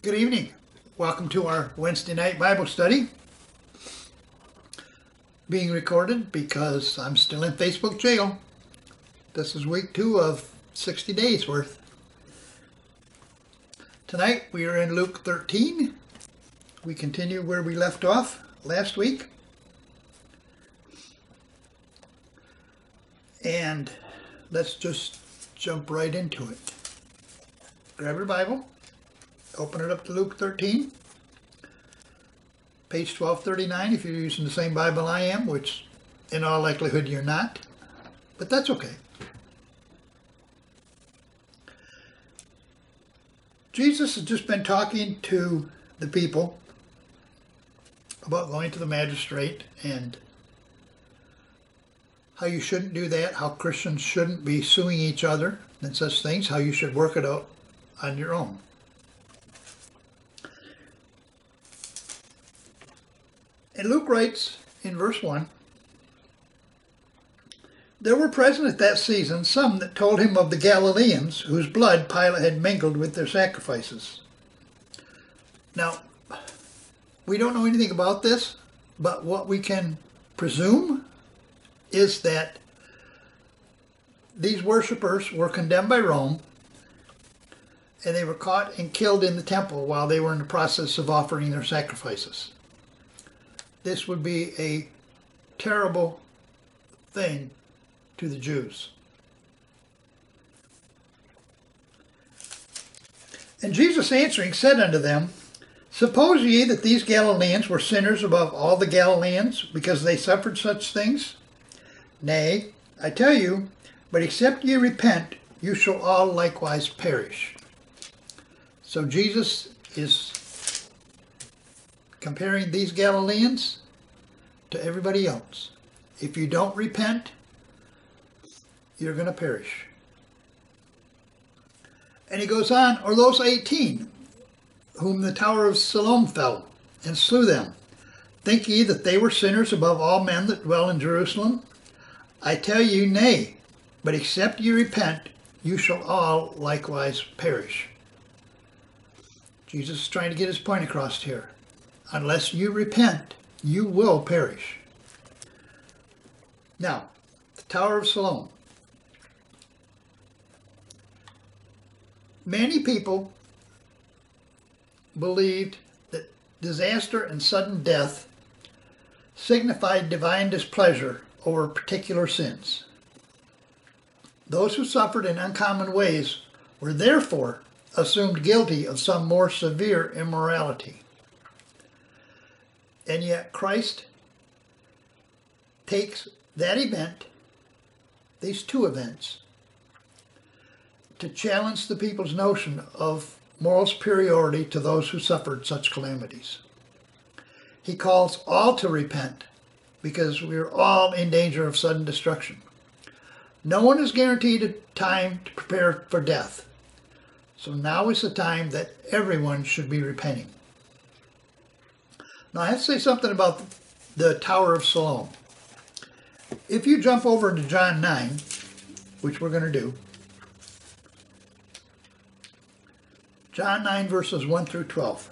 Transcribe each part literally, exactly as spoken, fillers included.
Good evening. Welcome to our Wednesday night Bible study. Being recorded because I'm still in Facebook jail. This is week two of sixty days worth. Tonight we are in Luke thirteen. We continue where we left off last week. And let's just jump right into it. Grab your Bible. Open it up to Luke thirteen, page twelve thirty-nine if you're using the same Bible I am, which in all likelihood you're not, but that's okay. Jesus has just been talking to the people about going to the magistrate and how you shouldn't do that, how Christians shouldn't be suing each other and such things, how you should work it out on your own. And Luke writes in verse one, "There were present at that season some that told him of the Galileans, whose blood Pilate had mingled with their sacrifices." Now, we don't know anything about this, but what we can presume is that these worshippers were condemned by Rome, and they were caught and killed in the temple while they were in the process of offering their sacrifices. This would be a terrible thing to the Jews. And Jesus answering said unto them, "Suppose ye that these Galileans were sinners above all the Galileans, because they suffered such things? Nay, I tell you, but except ye repent, you shall all likewise perish." So Jesus is comparing these Galileans to everybody else. If you don't repent, you're going to perish. And he goes on, "Or those eighteen, whom the tower of Siloam fell, and slew them. Think ye that they were sinners above all men that dwell in Jerusalem? I tell you, nay, but except ye repent, you shall all likewise perish." Jesus is trying to get his point across here. Unless you repent, you will perish. Now, the Tower of Siloam. Many people believed that disaster and sudden death signified divine displeasure over particular sins. Those who suffered in uncommon ways were therefore assumed guilty of some more severe immorality. And yet Christ takes that event, these two events, to challenge the people's notion of moral superiority to those who suffered such calamities. He calls all to repent because we are all in danger of sudden destruction. No one is guaranteed a time to prepare for death. So now is the time that everyone should be repenting. Now I have to say something about the Tower of Siloam. If you jump over to John nine, which we're going to do, John nine verses one through twelve.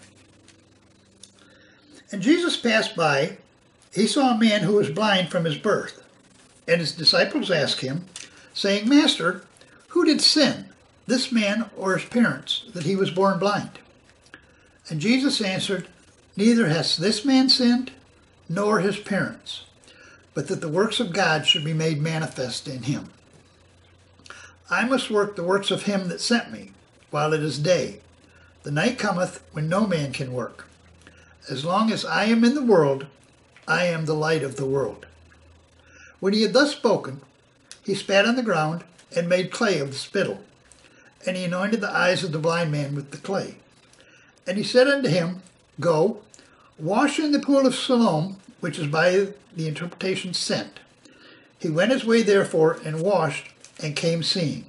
"And Jesus passed by, he saw a man who was blind from his birth. And his disciples asked him, saying, Master, who did sin, this man or his parents, that he was born blind? And Jesus answered, Neither has this man sinned, nor his parents, but that the works of God should be made manifest in him. I must work the works of him that sent me, while it is day. The night cometh when no man can work. As long as I am in the world, I am the light of the world." When he had thus spoken, he spat on the ground and made clay of the spittle, and he anointed the eyes of the blind man with the clay. And he said unto him, Go, wash in the pool of Siloam, which is by the interpretation sent. He went his way therefore and washed and came seeing.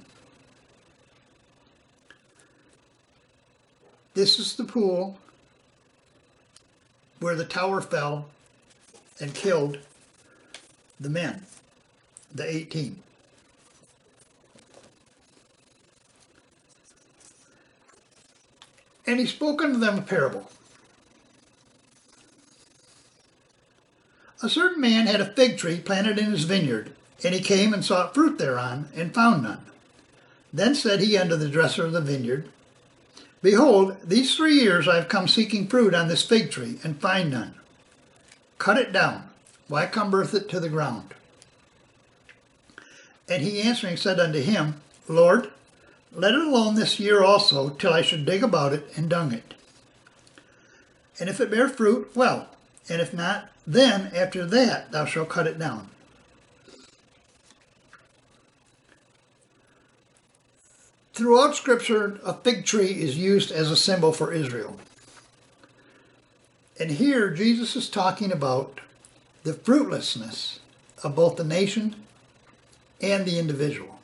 This is the pool where the tower fell and killed the men, the eighteen. And he spoke unto them a parable. A certain man had a fig tree planted in his vineyard, and he came and sought fruit thereon, and found none. Then said he unto the dresser of the vineyard, Behold, these three years I have come seeking fruit on this fig tree, and find none. Cut it down. Why cumbereth it to the ground? And he answering said unto him, Lord, let it alone this year also, till I should dig about it and dung it. And if it bear fruit, well, and if not, then after that thou shalt cut it down. Throughout Scripture, a fig tree is used as a symbol for Israel. And here Jesus is talking about the fruitlessness of both the nation and the individual.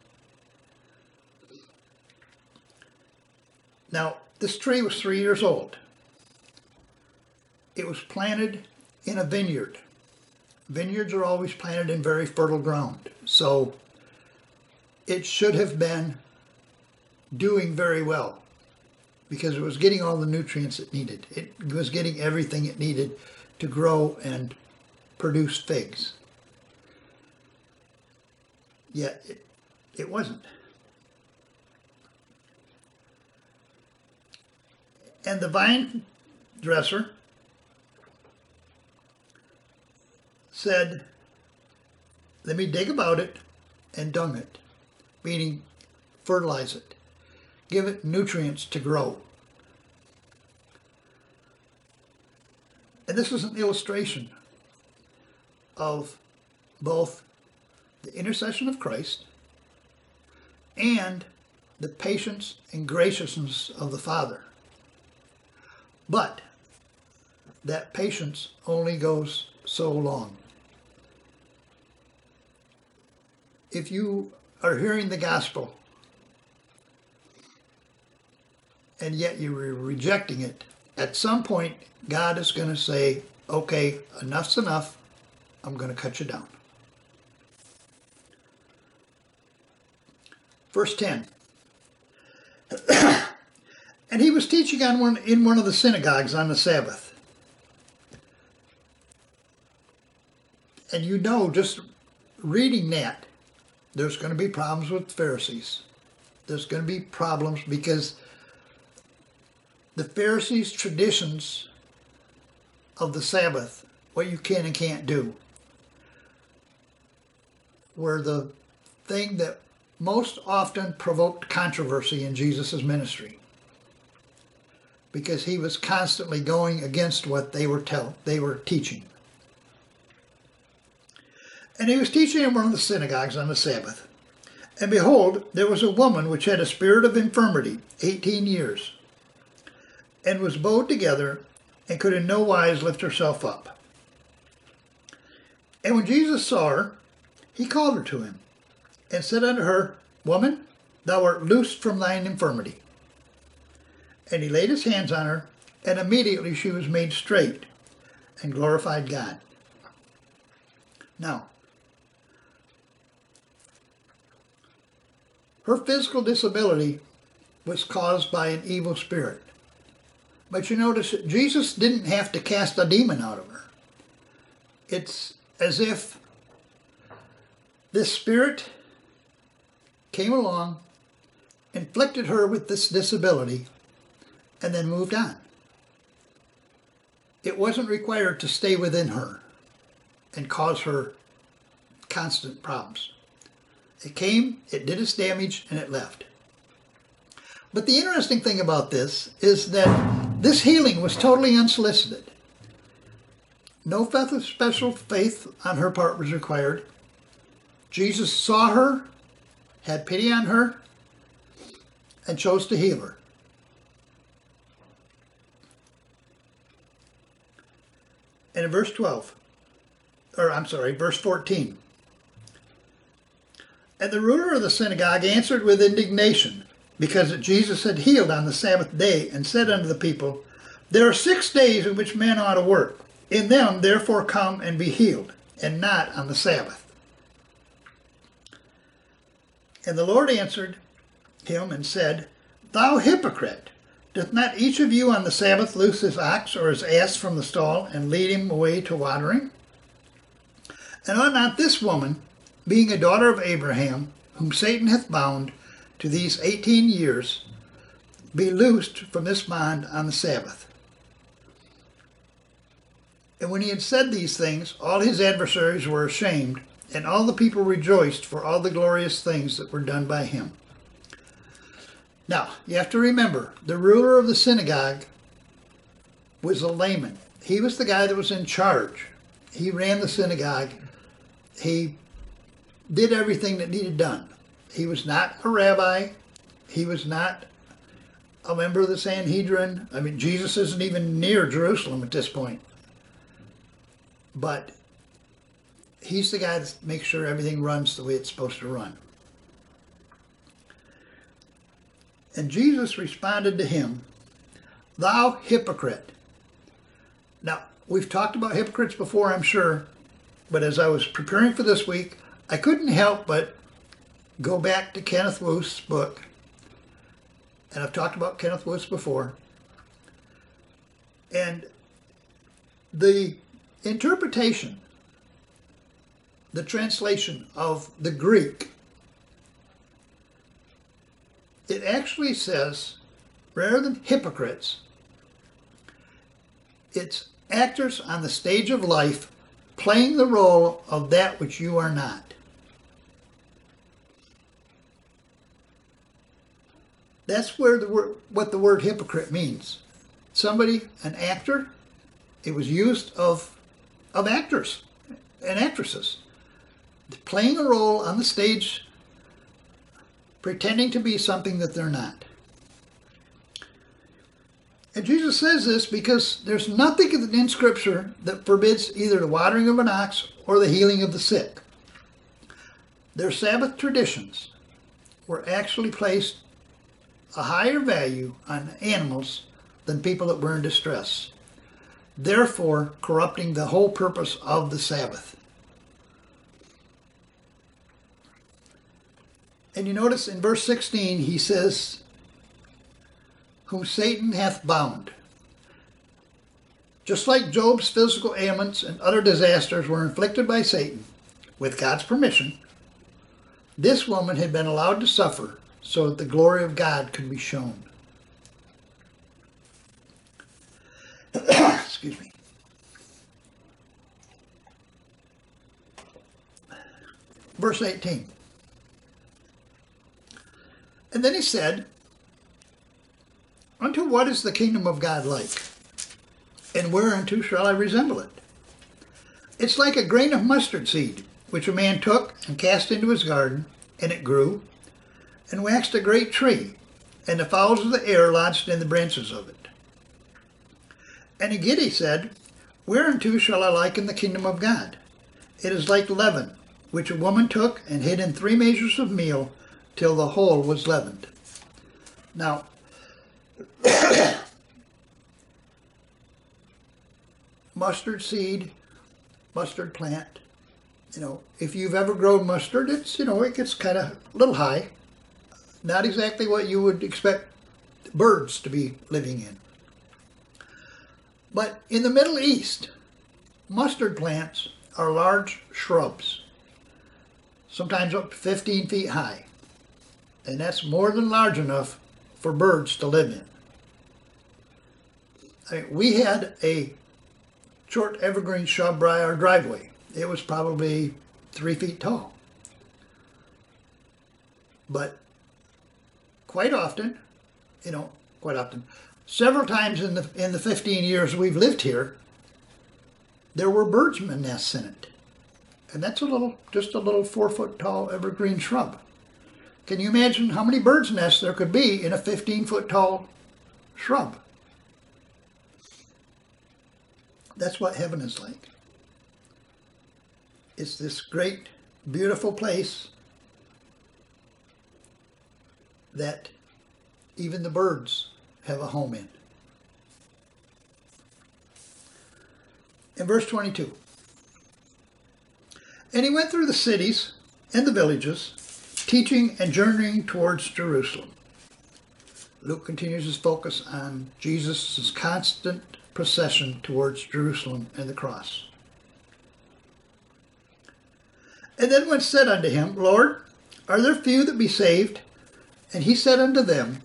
Now, this tree was three years old. It was planted in a vineyard. Vineyards are always planted in very fertile ground, so it should have been doing very well because it was getting all the nutrients it needed. It was getting everything it needed to grow and produce figs. Yet it, it wasn't. And the vine dresser said, let me dig about it and dung it, meaning fertilize it, give it nutrients to grow. And this is an illustration of both the intercession of Christ and the patience and graciousness of the Father. But that patience only goes so long. If you are hearing the gospel and yet you are rejecting it, at some point God is going to say, okay, enough's enough, I'm going to cut you down. Verse ten. And he was teaching on one, in one of the synagogues on the Sabbath. And you know, just reading that, there's going to be problems with Pharisees. There's going to be problems because the Pharisees' traditions of the Sabbath, what you can and can't do, were the thing that most often provoked controversy in Jesus' ministry, because he was constantly going against what they were tell they were teaching. And he was teaching in one of the synagogues on the Sabbath. And behold, there was a woman which had a spirit of infirmity eighteen years, and was bowed together, and could in no wise lift herself up. And when Jesus saw her, he called her to him, and said unto her, Woman, thou art loosed from thine infirmity. And he laid his hands on her, and immediately she was made straight, and glorified God. Now, her physical disability was caused by an evil spirit. But you notice, Jesus didn't have to cast a demon out of her. It's as if this spirit came along, inflicted her with this disability, and then moved on. It wasn't required to stay within her and cause her constant problems. It came, it did its damage, and it left. But the interesting thing about this is that this healing was totally unsolicited. No special faith on her part was required. Jesus saw her, had pity on her, and chose to heal her. And in verse twelve, or I'm sorry, verse fourteen, and the ruler of the synagogue answered with indignation, because that Jesus had healed on the Sabbath day, and said unto the people, There are six days in which men ought to work. In them therefore come and be healed, and not on the Sabbath. And the Lord answered him and said, Thou hypocrite, Doth not each of you on the Sabbath loose his ox or his ass from the stall, and lead him away to watering? And ought not this woman, being a daughter of Abraham, whom Satan hath bound to these eighteen years, be loosed from this bond on the Sabbath? And when he had said these things, all his adversaries were ashamed, and all the people rejoiced for all the glorious things that were done by him. Now, you have to remember, the ruler of the synagogue was a layman. He was the guy that was in charge. He ran the synagogue. He did everything that needed done. He was not a rabbi. He was not a member of the Sanhedrin. I mean, Jesus isn't even near Jerusalem at this point. But he's the guy that makes sure everything runs the way it's supposed to run. And Jesus responded to him, "Thou hypocrite." Now, we've talked about hypocrites before, I'm sure, but as I was preparing for this week, I couldn't help but go back to Kenneth Wuest's book. And I've talked about Kenneth Wuest before. And the interpretation, the translation of the Greek, it actually says, rather than hypocrites, it's actors on the stage of life playing the role of that which you are not. That's where the word, what the word hypocrite means. Somebody, an actor, it was used of, of actors and actresses, playing a role on the stage, pretending to be something that they're not. And Jesus says this because there's nothing in Scripture that forbids either the watering of an ox or the healing of the sick. Their Sabbath traditions were actually placed a higher value on animals than people that were in distress, therefore corrupting the whole purpose of the Sabbath. And you notice in verse sixteen, he says, whom Satan hath bound. Just like Job's physical ailments and other disasters were inflicted by Satan, with God's permission, this woman had been allowed to suffer so that the glory of God could be shown. Excuse me. Verse eighteen. And then he said, unto what is the kingdom of God like? And whereunto shall I resemble it? It's like a grain of mustard seed, which a man took and cast into his garden, and it grew, and waxed a great tree, and the fowls of the air lodged in the branches of it. And again he said, whereunto shall I liken the kingdom of God? It is like leaven, which a woman took and hid in three measures of meal, till the whole was leavened. Now, mustard seed, mustard plant, you know, if you've ever grown mustard, it's, you know, it gets kind of a little high. Not exactly what you would expect birds to be living in. But in the Middle East, mustard plants are large shrubs, sometimes up to fifteen feet high. And that's more than large enough for birds to live in. I mean, we had a short evergreen shrub by our driveway. It was probably three feet tall. But quite often, you know, quite often, several times in the in the fifteen years we've lived here, there were birds' nests in it. And that's a little, just a little four foot tall evergreen shrub. Can you imagine how many birds' nests there could be in a fifteen foot tall shrub? That's what heaven is like. It's this great, beautiful place that even the birds have a home in. In verse twenty-two, and he went through the cities and the villages, teaching and journeying towards Jerusalem. Luke continues his focus on Jesus' constant procession towards Jerusalem and the cross. And then one said unto him, Lord, are there few that be saved? And he said unto them,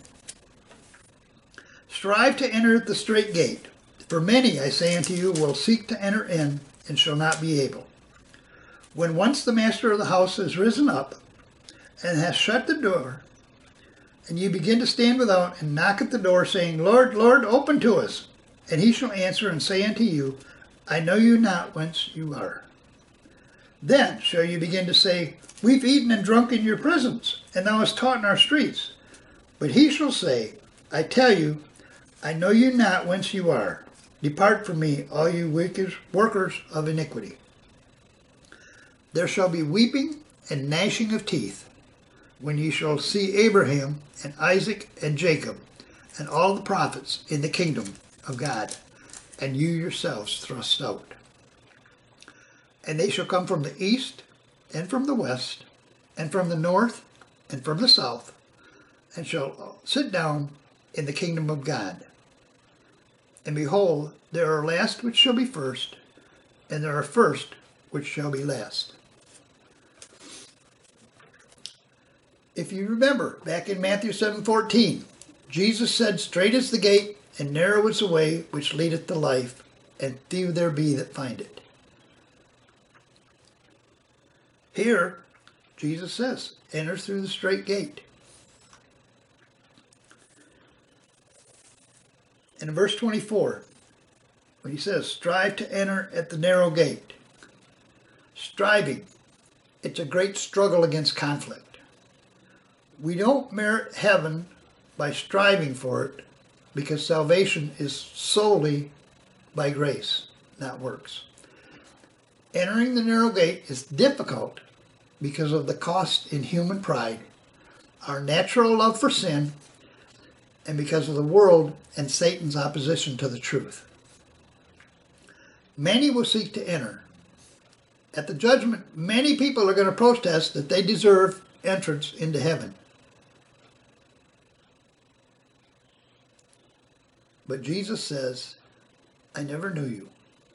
strive to enter at the strait gate. For many, I say unto you, will seek to enter in, and shall not be able. When once the master of the house has risen up, and hath shut the door, and you begin to stand without, and knock at the door, saying, Lord, Lord, open to us. And he shall answer and say unto you, I know you not whence you are. Then shall you begin to say, we've eaten and drunk in your presence, and thou hast taught in our streets. But he shall say, I tell you, I know you not whence you are. Depart from me, all you wicked workers of iniquity. There shall be weeping and gnashing of teeth, when ye shall see Abraham and Isaac and Jacob, and all the prophets in the kingdom of God, and you yourselves thrust out. And they shall come from the east, and from the west, and from the north, and from the south, and shall sit down in the kingdom of God. And behold, there are last which shall be first, and there are first which shall be last. If you remember, back in Matthew seven fourteen, Jesus said, straight is the gate, and narrow is the way which leadeth to life, and few there be that find it. Here, Jesus says, enter through the strait gate. And in verse twenty-four, when he says, strive to enter at the narrow gate. Striving, it's a great struggle against conflict. We don't merit heaven by striving for it, because salvation is solely by grace, not works. Entering the narrow gate is difficult because of the cost in human pride, our natural love for sin, and because of the world and Satan's opposition to the truth. Many will seek to enter. At the judgment, many people are going to protest that they deserve entrance into heaven. But Jesus says, I never knew you.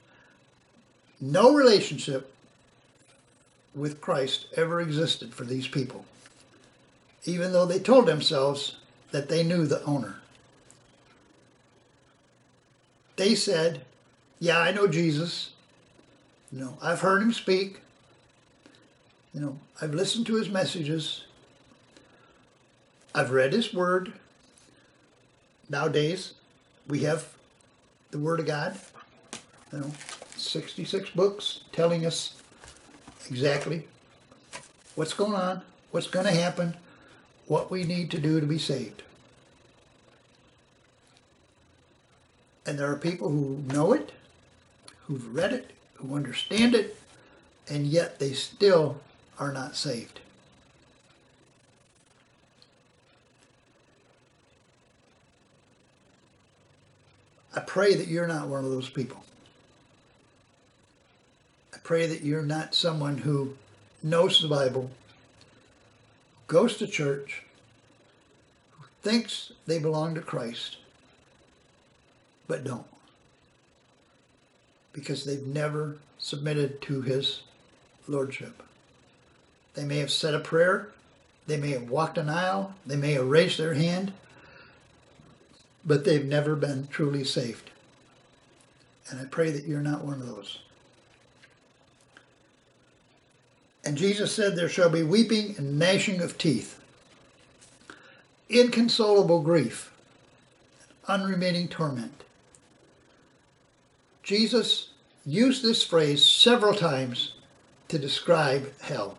No relationship with Christ ever existed for these people, even though they told themselves that they knew the owner. They said, yeah, I know Jesus. You know, I've heard him speak. You know, I've listened to his messages. I've read his word. Nowadays, we have the Word of God, you know, sixty-six books telling us exactly what's going on, what's going to happen, what we need to do to be saved. And there are people who know it, who've read it, who understand it, and yet they still are not saved. I pray that you're not one of those people. I pray that you're not someone who knows the Bible, goes to church, who thinks they belong to Christ, but don't. Because they've never submitted to his lordship. They may have said a prayer, they may have walked an aisle, they may have raised their hand, but they've never been truly saved. And I pray that you're not one of those. And Jesus said, there shall be weeping and gnashing of teeth, inconsolable grief, unremitting torment. Jesus used this phrase several times to describe hell.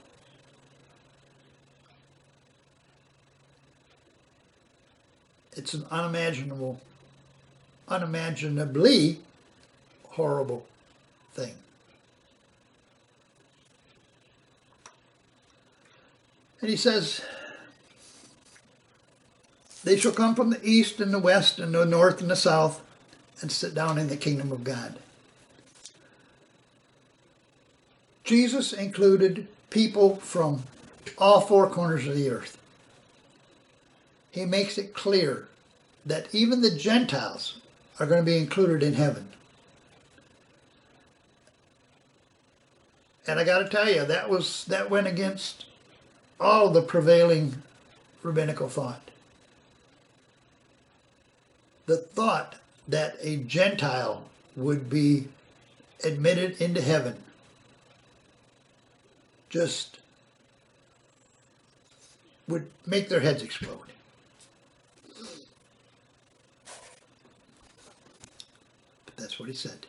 It's an unimaginable, unimaginably horrible thing. And he says, they shall come from the east and the west and the north and the south and sit down in the kingdom of God. Jesus included people from all four corners of the earth. He makes it clear that even the Gentiles are going to be included in heaven. And I got to tell you, that was that went against all the prevailing rabbinical thought. The thought that a Gentile would be admitted into heaven just would make their heads explode. But that's what he said.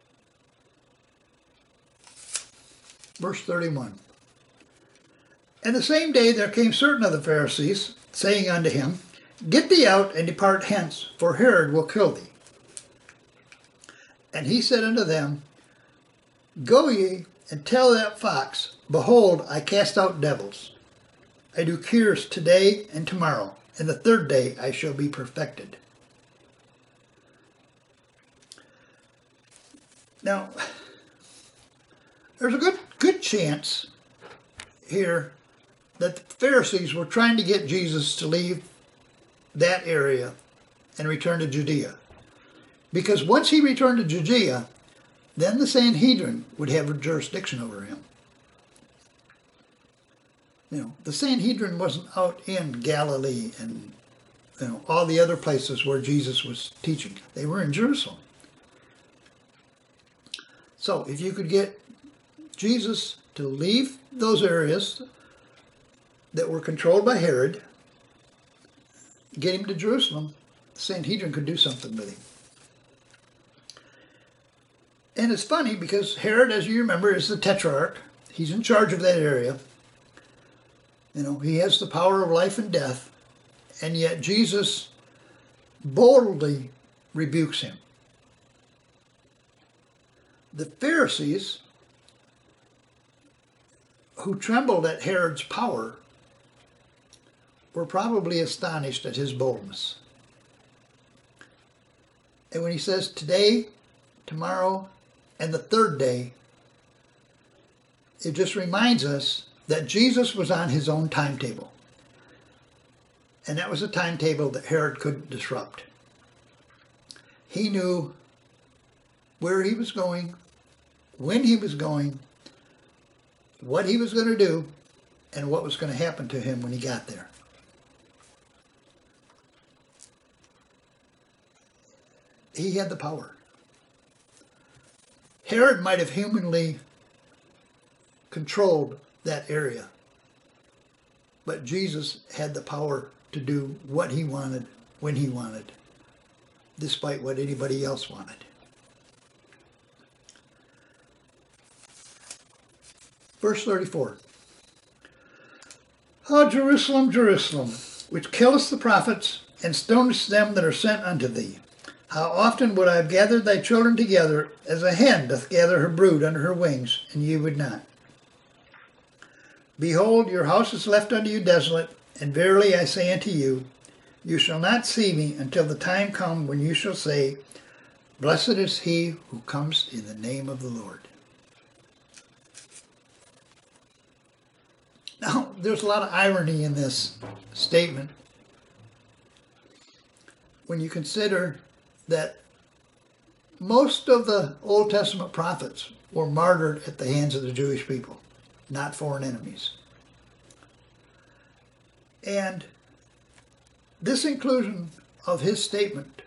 Verse thirty-one. And the same day there came certain of the Pharisees, saying unto him, Get thee out and depart hence, for Herod will kill thee. And he said unto them, Go ye and tell that fox, Behold, I cast out devils. I do cures today and tomorrow, and the third day I shall be perfected. Now, there's a good good chance here that the Pharisees were trying to get Jesus to leave that area and return to Judea. Because once he returned to Judea, then the Sanhedrin would have jurisdiction over him. You know, the Sanhedrin wasn't out in Galilee and you know all the other places where Jesus was teaching. They were in Jerusalem. So if you could get Jesus to leave those areas that were controlled by Herod, get him to Jerusalem, the Sanhedrin could do something with him. And it's funny because Herod, as you remember, is the tetrarch. He's in charge of that area. You know, he has the power of life and death, and yet Jesus boldly rebukes him. The Pharisees, who trembled at Herod's power, were probably astonished at his boldness. And when he says today, tomorrow, and the third day, it just reminds us that Jesus was on his own timetable. And that was a timetable that Herod couldn't disrupt. He knew where he was going, when he was going, what he was going to do, and what was going to happen to him when he got there. He had the power. Herod might have humanly controlled that area, but Jesus had the power to do what he wanted, when he wanted, despite what anybody else wanted. Verse thirty-four. O Jerusalem, Jerusalem, which killest the prophets, and stonest them that are sent unto thee, how often would I have gathered thy children together, as a hen doth gather her brood under her wings, and ye would not. Behold, your house is left unto you desolate, and verily I say unto you, you shall not see me until the time come when you shall say, Blessed is he who comes in the name of the Lord. Now, there's a lot of irony in this statement when you consider that most of the Old Testament prophets were martyred at the hands of the Jewish people, not foreign enemies. And this inclusion of his statement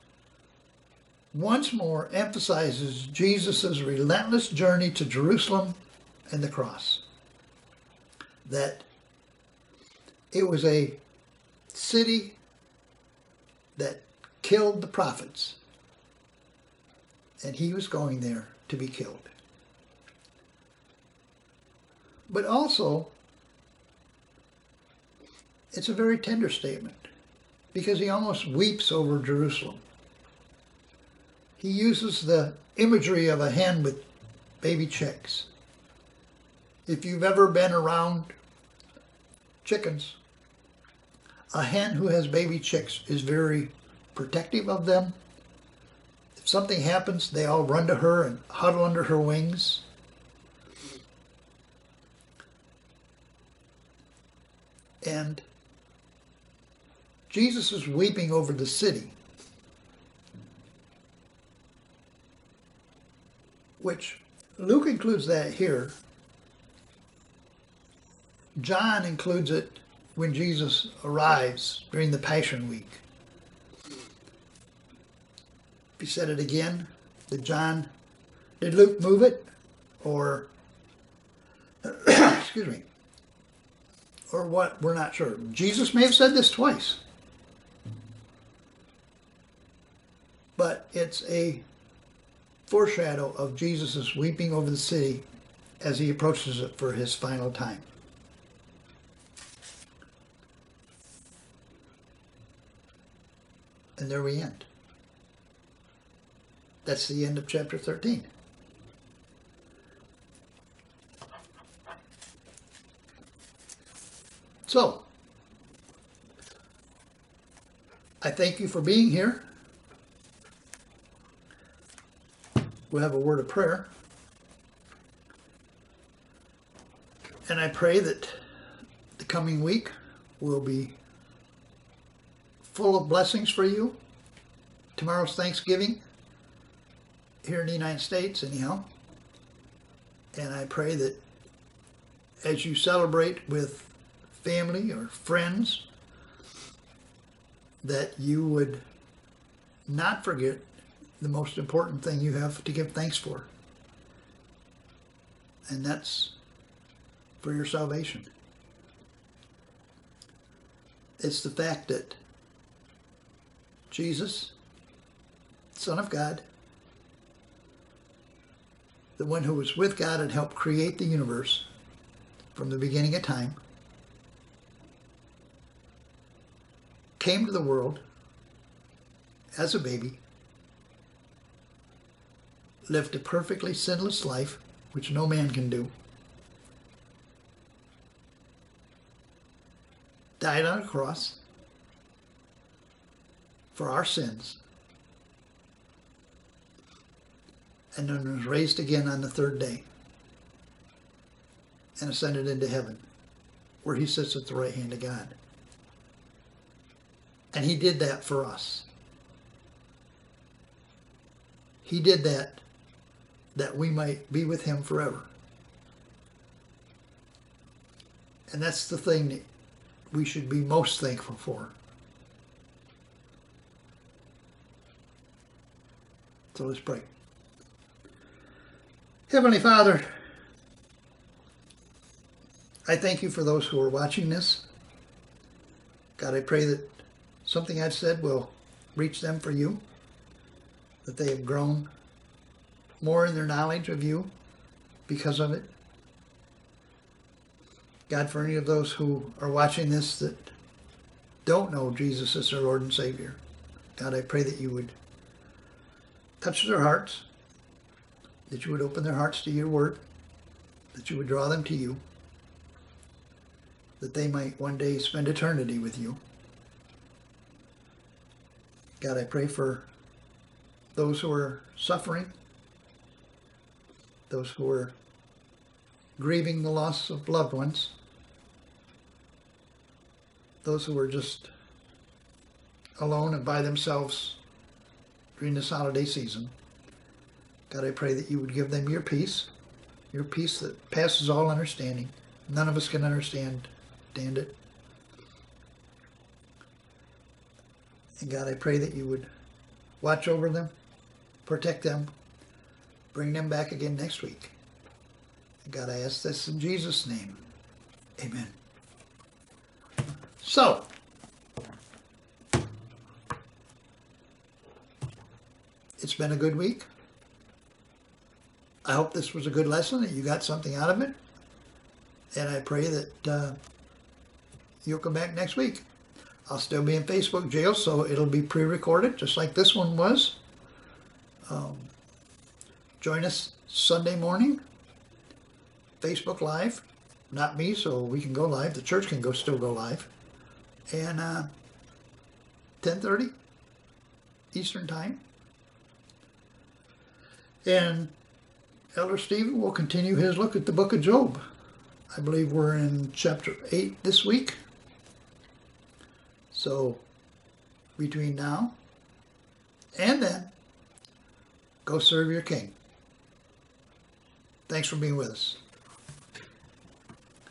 once more emphasizes Jesus' relentless journey to Jerusalem and the cross. That it was a city that killed the prophets, and he was going there to be killed. But also, it's a very tender statement, because he almost weeps over Jerusalem. He uses the imagery of a hen with baby chicks. If you've ever been around chickens, a hen who has baby chicks is very protective of them. If something happens, they all run to her and huddle under her wings. And Jesus is weeping over the city, which Luke includes that here. John includes it when Jesus arrives during the Passion Week. If he said it again, did John, did Luke move it? Or, excuse me, or what? We're not sure. Jesus may have said this twice. But it's a foreshadow of Jesus' weeping over the city as he approaches it for his final time. And there we end. That's the end of chapter thirteen. So, I thank you for being here. We'll have a word of prayer. And I pray that the coming week will be full of blessings for you. Tomorrow's Thanksgiving here in the United States, anyhow. And I pray that as you celebrate with family or friends, that you would not forget the most important thing you have to give thanks for. And that's for your salvation. It's the fact that Jesus, Son of God, the one who was with God and helped create the universe from the beginning of time, came to the world as a baby, lived a perfectly sinless life, which no man can do, died on a cross for our sins, and then was raised again on the third day and ascended into heaven, where he sits at the right hand of God. And he did that for us. He did that that we might be with him forever. And that's the thing that we should be most thankful for. So let's pray. Heavenly Father, I thank you for those who are watching this. God, I pray that something I've said will reach them for you, that they have grown more in their knowledge of you because of it. God, for any of those who are watching this that don't know Jesus as their Lord and Savior, God, I pray that you would touch their hearts, that you would open their hearts to your word, that you would draw them to you, that they might one day spend eternity with you. God, I pray for those who are suffering, those who are grieving the loss of loved ones, those who are just alone and by themselves during this holiday season. God, I pray that you would give them your peace, your peace that passes all understanding. None of us can understand, understand it. And God, I pray that you would watch over them, protect them, bring them back again next week. And God, I ask this in Jesus' name. Amen. So, it's been a good week. I hope this was a good lesson, that you got something out of it. And I pray that uh, you'll come back next week. I'll still be in Facebook jail, so it'll be pre-recorded, just like this one was. Um, join us Sunday morning, Facebook Live. Not me, so we can go live. The church can go still go live. And uh, ten thirty Eastern Time. And Elder Stephen will continue his look at the book of Job. I believe we're in chapter eight this week. So between now and then, go serve your King. Thanks for being with us.